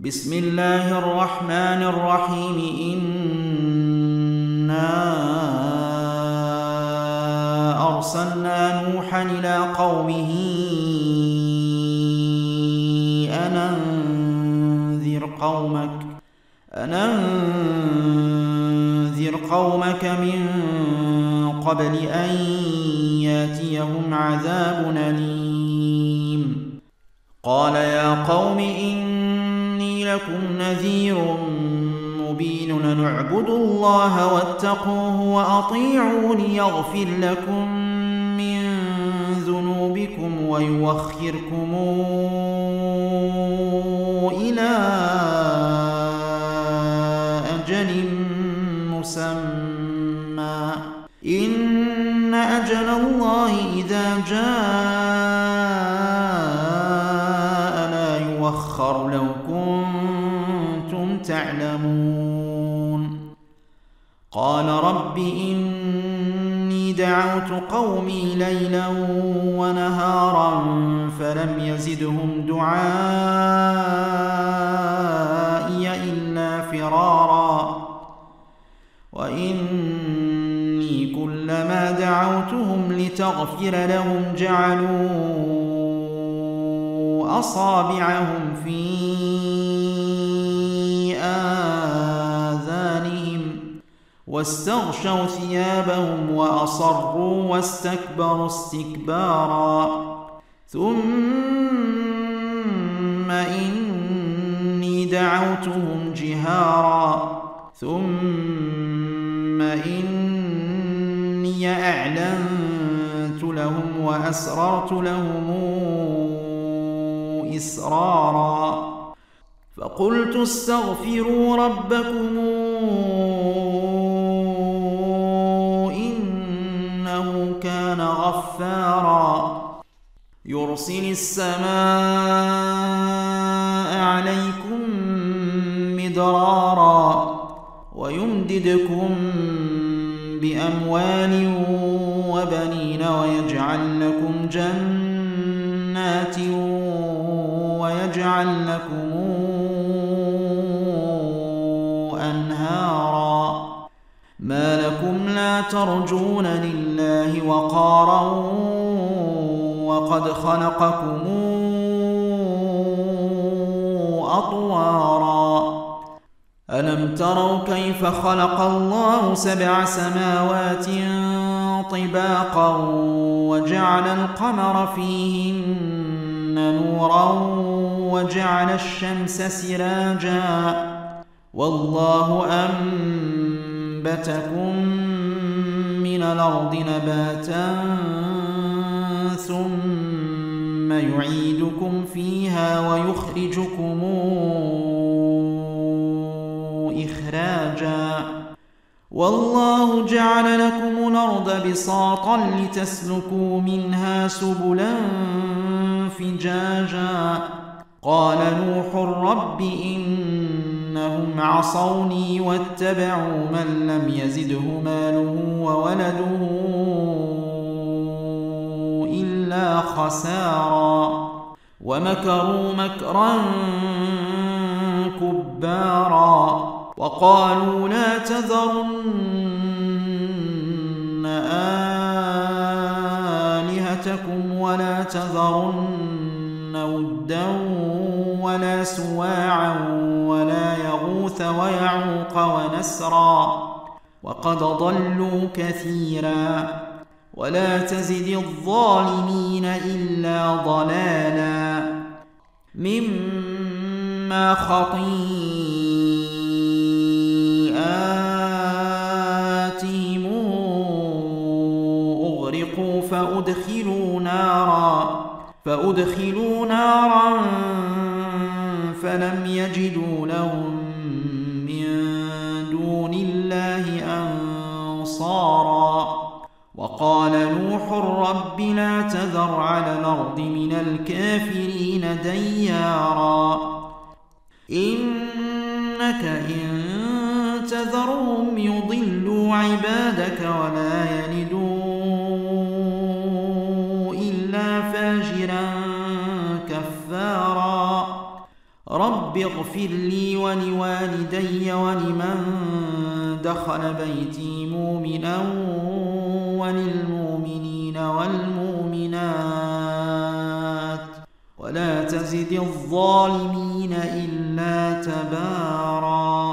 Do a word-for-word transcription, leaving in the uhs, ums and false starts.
بسم الله الرحمن الرحيم إنا أرسلنا نوحا إلى قومه أن أنذر قومك أن أنذر قومك من قبل أن ياتيهم عذاب أليم. قال يا قوم إني لكم نذير مبين أن اعبدوا الله واتقوه وأطيعون يغفر لكم من ذنوبكم ويوخركم إلى أجل مسمى إن أجل الله إذا جاء لا يوخر لو كنتم تعلمون. قال رب إني دعوت قومي ليلا ونهارا فلم يزدهم دعائي إلا فرارا وإني كلما دعوتهم لتغفر لهم جعلوا أصابعهم في آذانهم واستغشوا ثيابهم وأصروا واستكبروا استكبارا ثم إني دعوتهم جهارا ثم إني أعلنت لهم وأسررت لهم إسرارا فقلت استغفروا ربكم إنه كان غفارا يرسل السماء عليكم مدرارا ويمددكم بأموال وبنين ويجعل لكم جنات ويجعل لكم أنهارا ما لكم لا ترجون لله وقارا وقد خلقكم أطوارا ألم تروا كيف خلق الله سبع سماوات طباقا وجعل القمر فيهن نورا وجعل الشمس سراجا والله أنبتكم من الأرض نباتا ثم يعيدكم فيها ويخرجكم إخراجا والله جعل لكم الأرض بساطا لتسلكوا منها سبلا فجاجا قال نوح رب إنهم عصوني واتبعوا من لم يزده ماله وولده إلا خسارا ومكروا مكرا كبارا وقالوا لا تذرن آلهتكم ولا تذرن ودا ولا سواعا ولا يغوث ويعوق ونسرا وقد ضلوا كثيرا ولا تزد الظالمين إلا ضلالا مما خطيئاتهم أغرقوا فأدخلوا نارا فأدخلوا نارا فلم يجدوا لهم من دون الله أنصارا وقال نوح رب لا تذر على الأرض من الكافرين ديارا إنك إن تذرهم يضلوا عبادك ولا يلدوا إلا فاجرا كفارا رب اغفر لي ولوالدي ولمن دخل بيتي مؤمنا وللمؤمنين والمؤمنات ولا تزد الظالمين إلا تباراً.